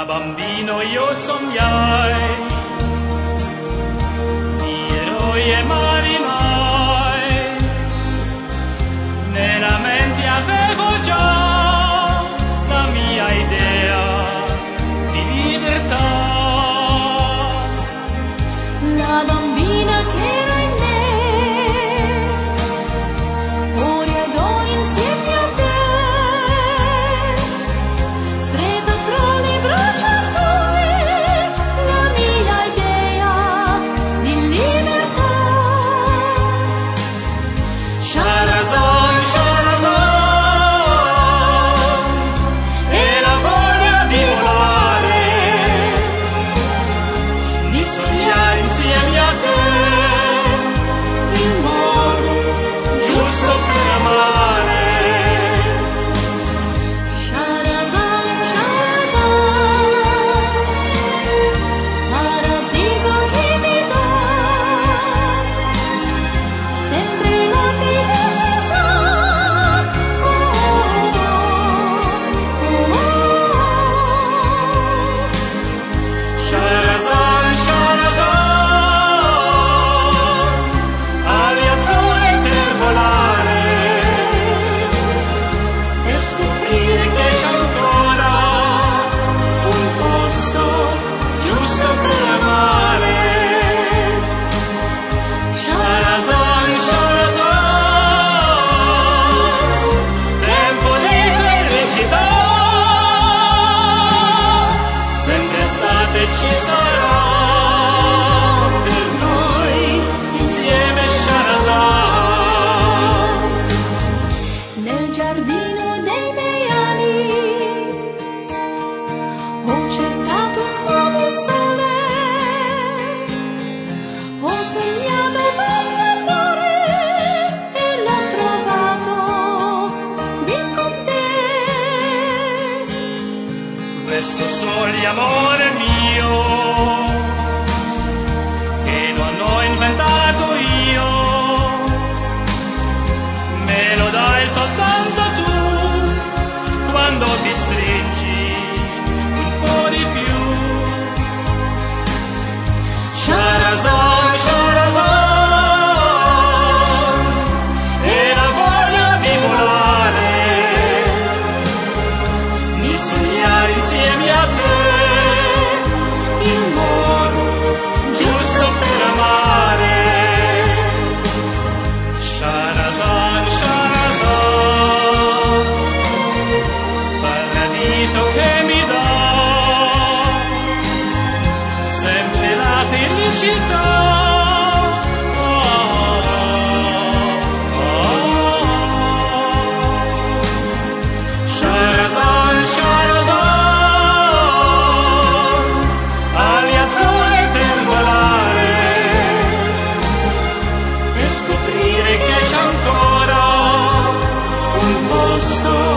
Da bambino io sognai di eroi e marinai, nella mente avevo già la mia idea di libertà. La bambina che era in me, ora ed ora insieme a te, stretta tra le braccia tue, la mia idea di libertà. Shahrazad, Shahrazad, e la voglia di volare, di sognare insieme a te, il modo giusto per amare. Shahrazad, Shahrazad, paradiso che mi dà sempre la felicità. Shahrazad, Shahrazad, ali azzurre per volare, per scoprire che c'è ancora un posto giusto per amare. Shahrazad, Shahrazad, tempo di felicità, sempre estate ci sarà per noi insieme. Shahrazad, Nel giardino dei miei anni ho cercato un po' di sole, ho sognato tanto amore e l'ho trovato lì con te. questo sole amore mio che non ho inventato io, me lo dai soltanto tu quando ti stringi un po' di più. Shahrazad, Shahrazad, e la voglia di volare, di sognare insieme a te, il modo giusto per amare. Shahrazad, Shahrazad, paradiso che mi dà sempre la felicità. Shahrazad, Shahrazad, ali azzurre per volare, per scoprire che c'è ancora un posto